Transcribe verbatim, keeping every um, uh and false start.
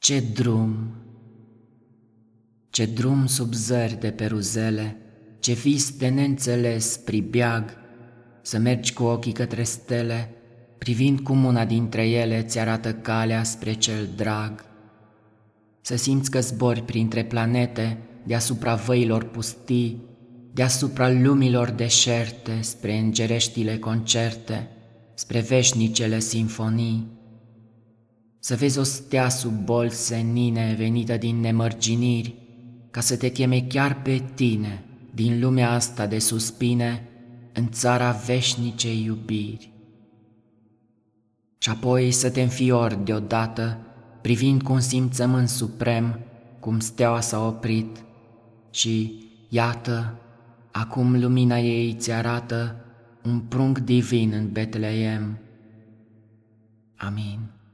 Ce drum, ce drum sub zări de peruzele, ce vis de neînțeles pribeag, să mergi cu ochii către stele, privind cum una dintre ele ți arată calea spre cel drag. Să simți că zbori printre planete, deasupra văilor pustii, deasupra lumilor deșerte, spre îngereștile concerte, spre veșnicele simfonii. Să vezi o stea sub bolți senine venită din nemărginiri, ca să te cheme chiar pe tine, din lumea asta de suspine, în țara veșnicei iubiri. Și apoi să te înfiori deodată, privind cu un simțământ suprem, cum steaua s-a oprit și, iată, acum lumina ei ți arată un prunc divin în Betleem. Amin.